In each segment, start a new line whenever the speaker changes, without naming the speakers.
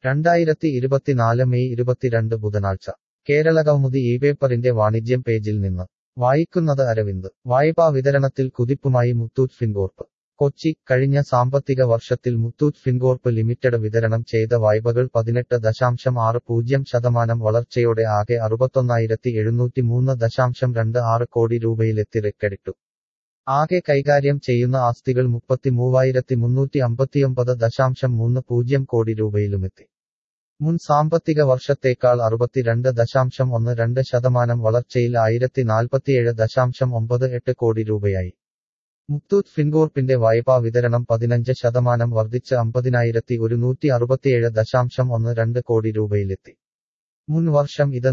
2024 May 22 ബുധനാഴ്ച കേരളകൗമുദി ഇപേപ്പറിന്റെ വാണിജ്യം പേജിൽ നിന്ന് വായിക്കുന്നത് അരവിന്ദ്. വായ്പാ വിതരണത്തിൽ കുതിപ്പുമായി മുത്തൂറ്റ് ഫിൻകോർപ്പ്. കൊച്ചി, കഴിഞ്ഞ സാമ്പത്തിക വർഷത്തിൽ മുത്തൂറ്റ് ഫിൻകോർപ്പ് ലിമിറ്റഡ് വിതരണം ചെയ്ത വായ്പകൾ 18.60% വളർച്ചയോടെ ആകെ 61,703.26 കോടി രൂപയിലെത്തി റെക്കഡിട്ടു. ആകെ കൈകാര്യം ചെയ്യുന്ന ആസ്തികൾ 33,359.30 കോടി രൂപയിലുമെത്തി. മുൻ സാമ്പത്തിക വർഷത്തേക്കാൾ 62.12% വളർച്ചയിൽ 1,047.98 കോടി രൂപയായി. മുത്തൂറ്റ് ഫിൻകോർപ്പിന്റെ വായ്പാ വിതരണം 15% വർദ്ധിച്ച് 50,167.12 കോടി രൂപയിലെത്തി. മുൻ വർഷം ഇത്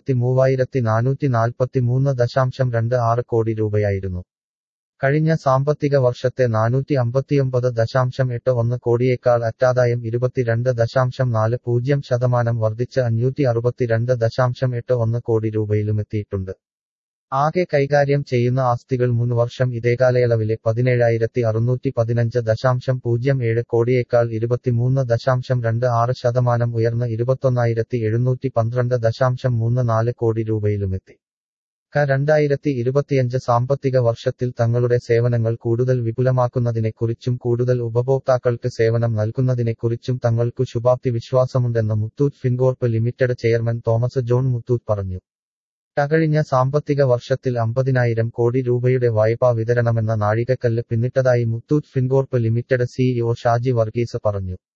43,443.26 കോടി രൂപയായിരുന്നു. കഴിഞ്ഞ സാമ്പത്തിക വർഷത്തെ 459.81 കോടിയേക്കാൾ അറ്റാദായം 22.40% വർദ്ധിച്ച് 562.81 കോടി രൂപയിലുമെത്തിയിട്ടുണ്ട്. ആകെ കൈകാര്യം ചെയ്യുന്ന ആസ്തികൾ മുൻ വർഷം ഇതേകാലയളവിലെ 17,615.07 കോടിയേക്കാൾ 23.26% ഉയർന്ന് 21,712.34 കോടി രൂപയിലുമെത്തി. 2025 സാമ്പത്തിക വർഷത്തിൽ തങ്ങളുടെ സേവനങ്ങൾ കൂടുതൽ വിപുലമാക്കുന്നതിനെക്കുറിച്ചും കൂടുതൽ ഉപഭോക്താക്കൾക്ക് സേവനം നൽകുന്നതിനെക്കുറിച്ചും തങ്ങൾക്കു ശുഭാപ്തി വിശ്വാസമുണ്ടെന്ന് Muthoot Fincorp limited chairman Thomas John Muthoot പറഞ്ഞു. കഴിഞ്ഞ സാമ്പത്തിക വർഷത്തിൽ 50,000 കോടി രൂപയുടെ വായ്പാ വിതരണമെന്ന നാഴികക്കല്ല് പിന്നിട്ടതായി Muthoot Fincorp limited CEO Shaji Varghese പറഞ്ഞു.